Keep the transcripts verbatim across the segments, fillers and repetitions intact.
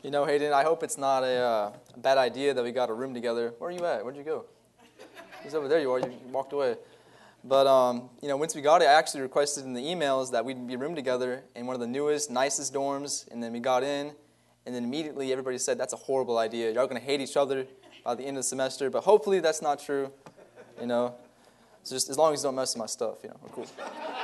You know, Hayden, I hope it's not a, uh, a bad idea that we got a room together. Where are you at? Where'd you go? He's over there. You are. You walked away. But, um, you know, once we got it, I actually requested in the emails that we'd be room together in one of the newest, nicest dorms. And then we got in, and then immediately everybody said, that's a horrible idea. Y'all going to hate each other by the end of the semester. But hopefully that's not true, you know. So just as long as you don't mess with my stuff, you know, we're cool.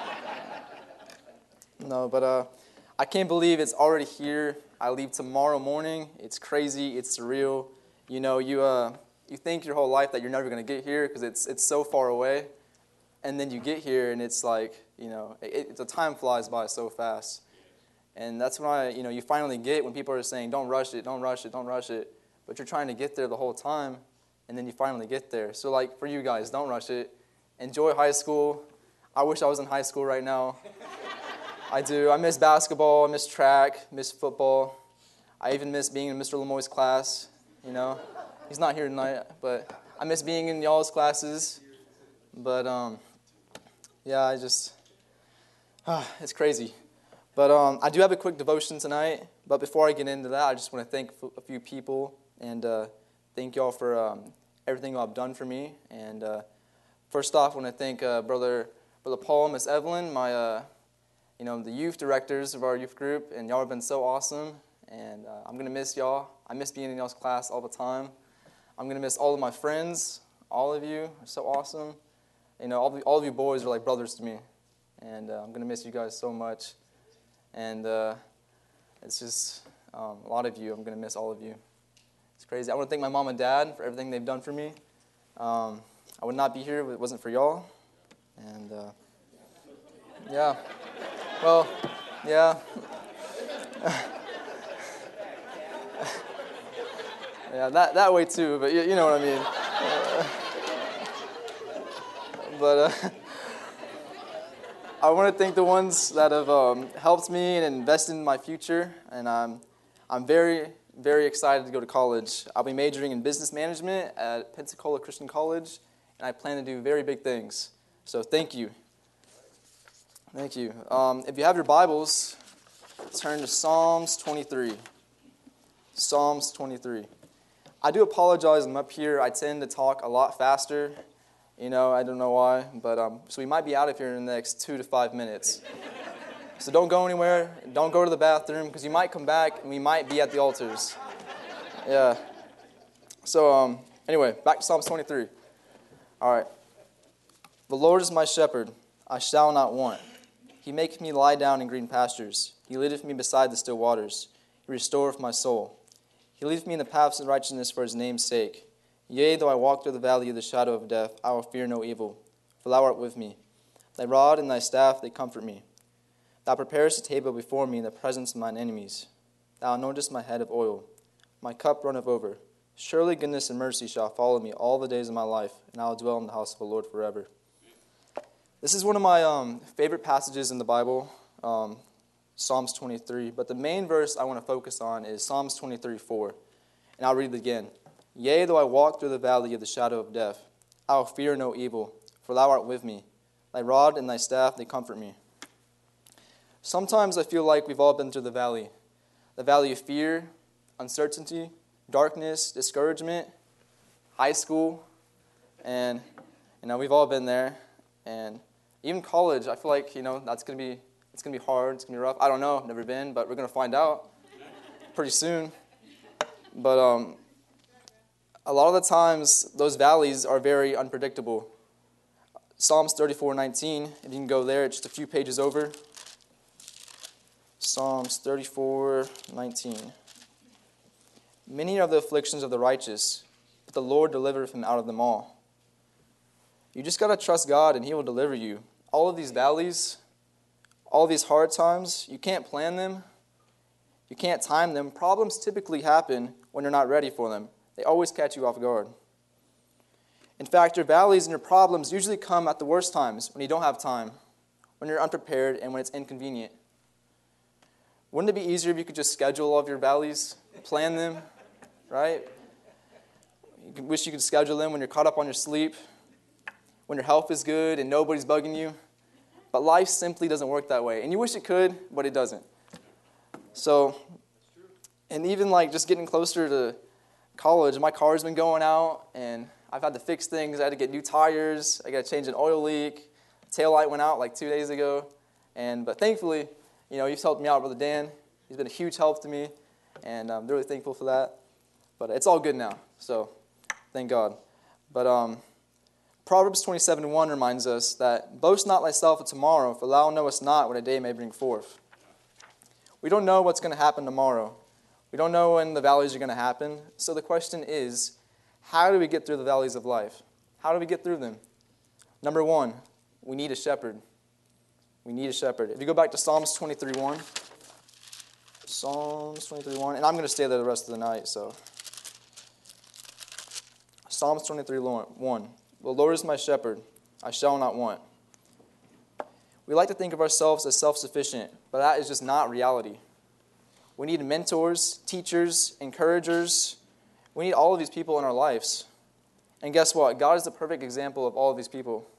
No, but uh, I can't believe it's already here. I leave tomorrow morning. It's crazy. It's surreal. You know, you uh, you think your whole life that you're never going to get here because it's it's so far away. And then you get here, and it's like, you know, it, it, the time flies by so fast. And that's when I, you know, you finally get when people are saying, don't rush it, don't rush it, don't rush it. But you're trying to get there the whole time, and then you finally get there. So, like, for you guys, don't rush it. Enjoy high school. I wish I was in high school right now. I do. I miss basketball. I miss track. Miss football. I even miss being in Mister Lemoy's class. You know, he's not here tonight, but I miss being in y'all's classes. But um, yeah, I just ah, it's crazy. But um, I do have a quick devotion tonight. But before I get into that, I just want to thank a few people and uh, thank y'all for um, everything y'all have done for me. And uh, first off, I want to thank uh, brother brother Paul and Miss Evelyn, my uh, you know, the youth directors of our youth group, and y'all have been so awesome, and uh, I'm going to miss y'all. I miss being in y'all's class all the time. I'm going to miss all of my friends. All of you are so awesome. You know, all of you, all of you boys are like brothers to me, and uh, I'm going to miss you guys so much. And uh, it's just um, a lot of you. I'm going to miss all of you. It's crazy. I want to thank my mom and dad for everything they've done for me. Um, I would not be here if it wasn't for y'all. And uh, yeah. Well, yeah. yeah, that that way too, but you, you know what I mean. Uh, but uh, I want to thank the ones that have um, helped me and invested in my future, and I'm I'm very very excited to go to college. I'll be majoring in business management at Pensacola Christian College, and I plan to do very big things. So thank you. Thank you. Um, if you have your Bibles, turn to Psalms twenty-three. Psalms twenty-three. I do apologize. I'm up here. I tend to talk a lot faster. You know, I don't know why, but um, so we might be out of here in the next two to five minutes. So don't go anywhere. Don't go to the bathroom because you might come back and we might be at the altars. Yeah. So um, anyway, back to Psalms twenty-three. All right. The Lord is my shepherd; I shall not want. He maketh me lie down in green pastures. He leadeth me beside the still waters. He restoreth my soul. He leadeth me in the paths of righteousness for his name's sake. Yea, though I walk through the valley of the shadow of death, I will fear no evil, for thou art with me. Thy rod and thy staff, they comfort me. Thou preparest a table before me in the presence of mine enemies. Thou anointest my head of oil. My cup runneth over. Surely goodness and mercy shall follow me all the days of my life, and I will dwell in the house of the Lord forever. This is one of my um, favorite passages in the Bible, um, Psalms twenty-three. But the main verse I want to focus on is Psalms twenty-three four. And I'll read it again. Yea, though I walk through the valley of the shadow of death, I will fear no evil, for thou art with me. Thy rod and thy staff, they comfort me. Sometimes I feel like we've all been through the valley. The valley of fear, uncertainty, darkness, discouragement, high school. And, you know, we've all been there. And even college, I feel like, you know, that's going to be, it's going to be hard, it's going to be rough. I don't know, I've never been, but we're going to find out pretty soon. But um, a lot of the times, those valleys are very unpredictable. Psalms thirty-four nineteen, if you can go there, just a few pages over. Psalms thirty-four nineteen. Many are the afflictions of the righteous, but the Lord delivereth him out of them all. You just got to trust God and he will deliver you. All of these valleys, all of these hard times, you can't plan them. You can't time them. Problems typically happen when you're not ready for them. They always catch you off guard. In fact, your valleys and your problems usually come at the worst times, when you don't have time, when you're unprepared, and when it's inconvenient. Wouldn't it be easier if you could just schedule all of your valleys, plan them, right? You could wish you could schedule them when you're caught up on your sleep, when your health is good and nobody's bugging you. But life simply doesn't work that way. And you wish it could, but it doesn't. So And even like just getting closer to college, my car's been going out, and I've had to fix things. I had to get new tires. I got to change an oil leak. Tail light went out like two days ago. And but thankfully, you know, you've helped me out, Brother Dan. He's been a huge help to me, and I'm really thankful for that. But it's all good now, so thank God. But um, Proverbs twenty-seven one reminds us that, boast not thyself of tomorrow, for thou knowest not what a day may bring forth. We don't know what's going to happen tomorrow. We don't know when the valleys are going to happen. So the question is, how do we get through the valleys of life? How do we get through them? Number one, we need a shepherd. We need a shepherd. If you go back to Psalms twenty-three one, Psalms twenty-three one, and I'm going to stay there the rest of the night, so. Psalms twenty-three one, the Lord is my shepherd, I shall not want. We like to think of ourselves as self-sufficient, but that is just not reality. We need mentors, teachers, encouragers. We need all of these people in our lives. And guess what? God is the perfect example of all of these people.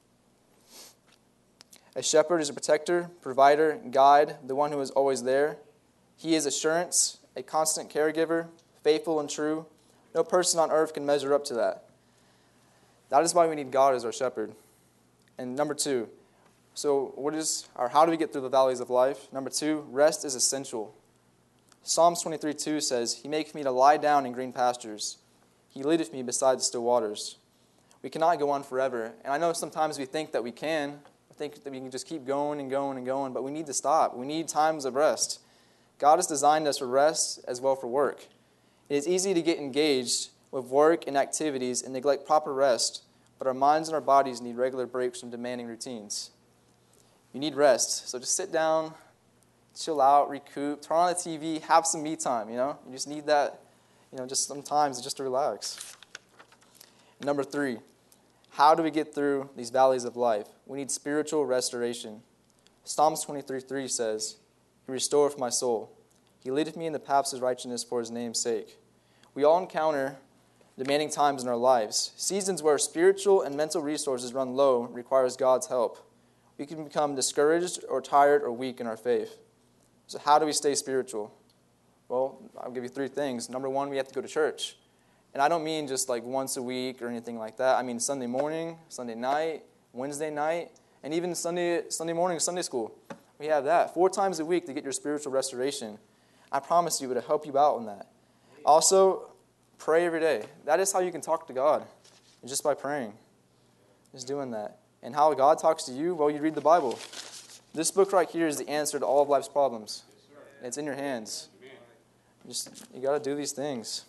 A shepherd is a protector, provider, guide, the one who is always there. He is assurance, a constant caregiver, faithful and true. No person on earth can measure up to that. That is why we need God as our shepherd. And number two, so what is, or how do we get through the valleys of life? Number two, rest is essential. Psalms twenty-three two says, He maketh me to lie down in green pastures. He leadeth me beside the still waters. We cannot go on forever. And I know sometimes we think that we can. We think that we can just keep going and going and going, but we need to stop. We need times of rest. God has designed us for rest as well for work. It is easy to get engaged with work and activities and neglect proper rest, but our minds and our bodies need regular breaks from demanding routines. You need rest, so just sit down, chill out, recoup, turn on the T V, have some me time, you know? You just need that, you know, just sometimes just to relax. Number three, how do we get through these valleys of life? We need spiritual restoration. Psalms twenty-three three says, He restoreth my soul. He leadeth me in the paths of righteousness for His name's sake. We all encounter demanding times in our lives. Seasons where spiritual and mental resources run low requires God's help. We can become discouraged or tired or weak in our faith. So how do we stay spiritual? Well, I'll give you three things. Number one, we have to go to church. And I don't mean just like once a week or anything like that. I mean Sunday morning, Sunday night, Wednesday night, and even Sunday Sunday morning, Sunday school. We have that. Four times a week to get your spiritual restoration. I promise you it will help you out in that. Also, pray every day. That is how you can talk to God, just by praying. Just doing that. And how God talks to you? Well, you read the Bible. This book right here is the answer to all of life's problems. It's in your hands. Just you got to do these things.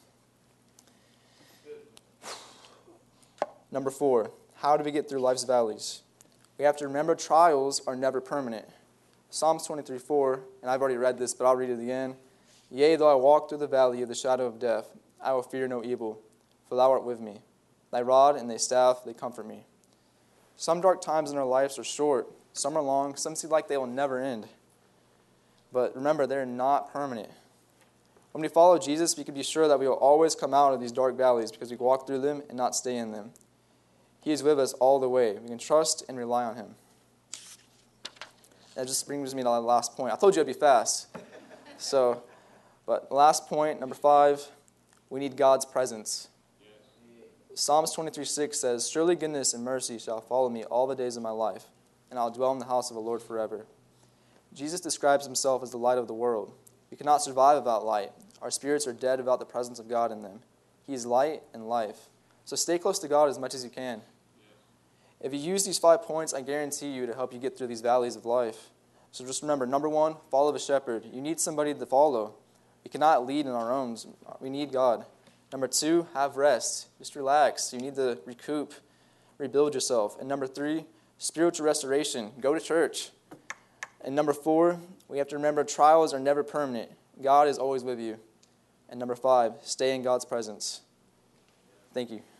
Number four, how do we get through life's valleys? We have to remember trials are never permanent. Psalms twenty-three four, and I've already read this, but I'll read it again. Yea, though I walk through the valley of the shadow of death, I will fear no evil, for thou art with me. Thy rod and thy staff, they comfort me. Some dark times in our lives are short. Some are long. Some seem like they will never end. But remember, they're not permanent. When we follow Jesus, we can be sure that we will always come out of these dark valleys because we walk through them and not stay in them. He is with us all the way. We can trust and rely on Him. That just brings me to the last point. I told you I'd be fast. So, but the last point, number five, we need God's presence. Psalms twenty-three six says, Surely goodness and mercy shall follow me all the days of my life, and I'll dwell in the house of the Lord forever. Jesus describes Himself as the light of the world. We cannot survive without light. Our spirits are dead without the presence of God in them. He is light and life. So stay close to God as much as you can. If you use these five points, I guarantee you to help you get through these valleys of life. So just remember, number one, follow the shepherd. You need somebody to follow. We cannot lead in our own. We need God. Number two, have rest. Just relax. You need to recoup, rebuild yourself. And number three, spiritual restoration. Go to church. And number four, we have to remember trials are never permanent. God is always with you. And number five, stay in God's presence. Thank you.